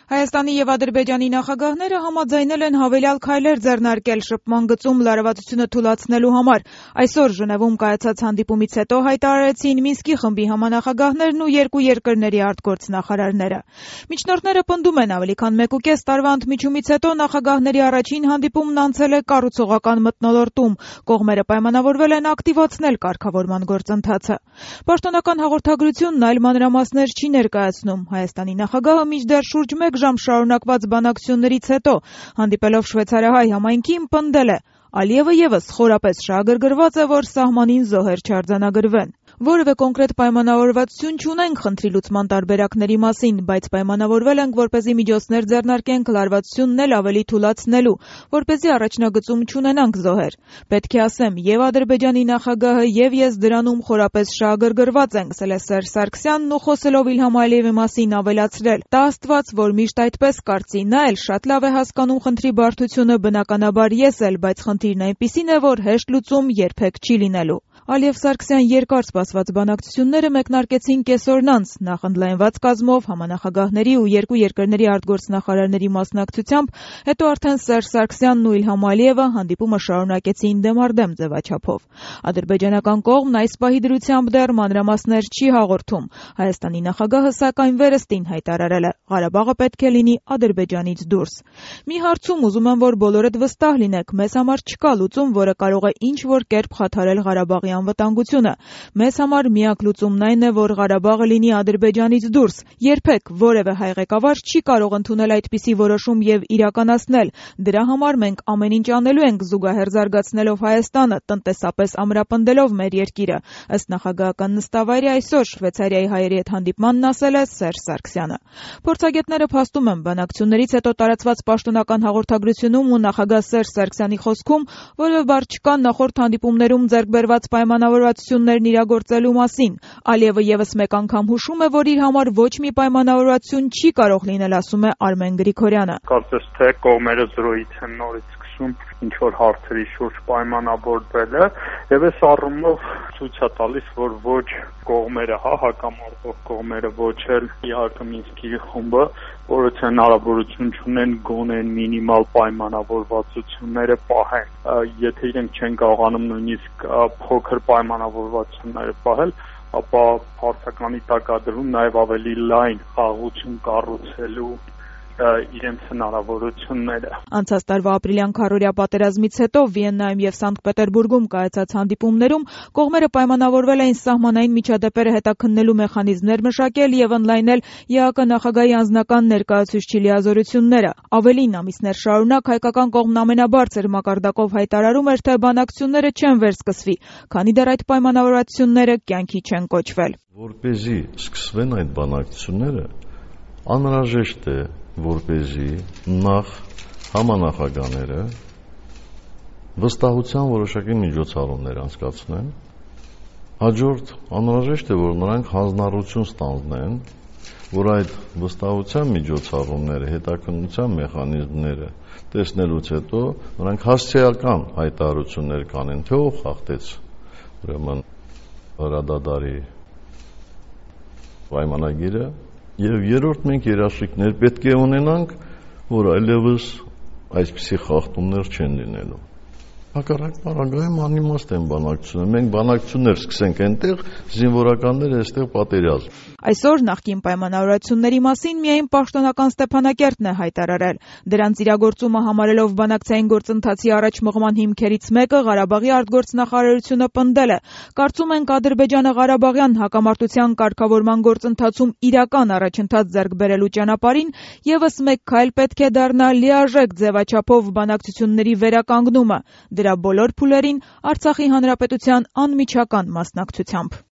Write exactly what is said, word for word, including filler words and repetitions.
Հայաստանի և Ադրբեջանի նախագահները համաձայնել են հավելյալ քայլեր ձեռնարկել շփման գծում լարվածությունը թուլացնելու համար։ Այսօր Ժնևում կայացած հանդիպումից հետո հայտարարեցին Մինսկի խմբի համանախագահներն ու երկու երկրների արտգործնախարարները։ Միջնորդները պնդում են ավելի քան մեկուկես տարվա ընդմիջումից հետո նախագահների առաջին հանդիպումն անցել է կառուցողական մթնոլորտում։ Կողմերը պայմանավորվել են ակտիվացնել կարգավորման գործընթացը։ Պաշտոնական հաղորդագրությունն այլ մանրամասներ չի ներկայացնում։ Հայաստանի նախագահը մինչդեռ շուրջ մեկ ժամ շարունակված բանակցություններից հետո հանդիպելով շվեյցարահայ համայնքին պնդել է. Ալիևը ևս խորապես շահագրգռված է, որ սահմանին զոհեր չարձանագրվեն։ Որևէ կոնկրետ պայմանավորվածություն չունենք խնդրի լուծման տարբերակների մասին, բայց պայմանավորվել ենք, որպեսզի միջոցներ ձեռնարկենք լարվածությունն էլ ավելի թուլացնելու, որպեսզի առաջնագծում չունենանք զոհեր։ Պետք է ասեմ, եւ Ադրբեջանի նախագահը, եւ ես դրանում խորապես շահագրգռված ենք, ասել է Սերժ Սարգսյանն ու խոսելով Իլհամ Ալիևի մասին ավելացրել. Տա Աստված, որ միշտ այդպես կարծի, նա էլ շատ լավ է հասկանում խնդրի բարդությունը, բնականաբար ես էլ, բայց խնդիրն այնպիսին է, որ հեշտ լուծում երբեք չի լինելու։ Ալիև-Սարգսյան երկար սպասված բանակցությունները մեկնարկեցին կեսօրն անց, նախ ընդլայնված կազմով, համանախագահների ու երկու երկրների արտգործնախարարների մասնակցությամբ, հետո արդեն Սերժ Սարգսյանն ու Իլհամ Ալիևը հանդիպումը շարունակեցին դեմառդեմ ձևաչափով։ Ադրբեջանական կողմն այս պահի դրությամբ դեռ մանրամասներ չի հաղորդում։ Հայաստանի նախագահը սակայն վերստին հայտարարել է. Ղարաբաղը պետք է լինի Ադրբեջանից դուրս։ Մի հարցում ուզում եմ, որ բոլորդ վստահ լինեք, մեզ համար չկա լուծում, որը կարող է ինչ-որ կերպ խաթարել Ղարաբաղի անվտանգությունը։ Մեզ համար միակ լուծումն այն է, որ Ղարաբաղը լինի Ադրբեջանից դուրս։ Երբեք որևէ հայ ղեկավար չի կարող ընդունել այդպիսի որոշում եւ իրականացնել։ Դրա համար մենք ամեն ինչ անելու ենք, զուգահեռ զարգացնելով Հայաստանը, տնտեսապես ամրապնդելով մեր երկիրը։ Ըստ նախագահական նստավայրի այսօր Շվեյցարիայի հայերի հետ հանդիպմանն ասել է Սերժ Սարգսյանը։ Փորձագետները փաստում են, բանակցություններից հետո տարածված պաշտոնական հաղորդագրությունում ու նախագահ Սերժ Սարգսյանի խոսքում որևէ բառ չկա նախորդ հանդիպումներում ձեռք բերված պայմանավորվածություններն իրագործելու մասին։ Ալիևը ևս մեկ անգամ հուշում է, որ իր համար ոչ մի պայմանավորվածություն չի կարող լինել, ասում է Արմեն Գրիգորյանը։ Կարծես թե կողմերը զրոյից են նորից սկսում ինչ-որ հարցերի շուրջ պայմանավորվելը, եւ այս առումով ցույց է տալիս, որ ոչ կողմերը, հա, հակամարտող կողմերը, ոչ էլ իհարկե Մինսկի խումբը, որոնց հնարավորություն չունեն գոնե մինիմալ պայմանավորվածությունները պահեն։ Եթե իրենք չեն կարողանում նույնիսկ փոքր պայմանավորվածությունները պահել, ապա հարցականի տակ է դրում նաև ավելի լայն խաղաղություն կառուցելու իրենց հնարավորությունները։ Անցած տարվա ապրիլյան քառօրյա պատերազմից հետո Վիեննայում եւ Սանկտ Պետերբուրգում կայացած հանդիպումներում կողմերը պայմանավորվել էին սահմանային միջադեպերը հետաքննելու մեխանիզմներ մշակել եւ ընդլայնել ԵԱԿ նախագահի անձնական ներկայացուցչի լիազորությունները։ Ավելին, ամիսներ շարունակ հայկական կողմն ամենաբարձր մակարդակով հայտարարում էր, թե բանակցությունները չեն վերսկսվի, քանի դեռ այդ պայմանավորվածությունները կյանքի չեն կոչվել։ Որպեսզի սկսվեն այդ բանակցությունները, անհրաժեշտ է որպեսզի նախ համանախագահները վստահության որոշակի միջոցառումներ անցկացնեն, հաջորդ անհրաժեշտ է, որ նրանք հանձնառություն ստանձնեն, որ այդ վստահության միջոցառումները, հետաքննության մեխանիզմները տեսնելուց հետո նրանք հասցեական հայտարարություններ կանեն, թե ով խախտեց ուրեմն հրադադարի պայմանագիրը։ Եվ երրորդ մենք երաշխիքներ պետք է ունենանք, որ այլևս այսպիսի խախտումներ չեն լինելու։ Հակառակ պարագայում անիմաստ են բանակցությունները։ Մենք բանակցություններ սկսենք այնտեղ, զինվորականները այստեղ պատերազմ։ Այսօր նախկին պայմանավորվածությունների մասին միայն պաշտոնական Ստեփանակերտն է հայտարարել։ Դրանց իրագործումը համարելով բանակցային գործընթացի առաջ մղման հիմքերից մեկը Ղարաբաղի արտգործնախարարությունը պնդել է. Կարծում ենք Ադրբեջանը Ղարաբաղյան հակամարտության կարգավորման գործընթացում իրական առաջընթաց ձեռք բերելու ճանապարհին ևս մեկ քայլ պետք է դառնա լիարժեք ձևաչափով բանակցությունների վերականգնումը։ Դրա բոլոր փուլերին Արցախի հանրապետության անմիջական մասնակցությամբ։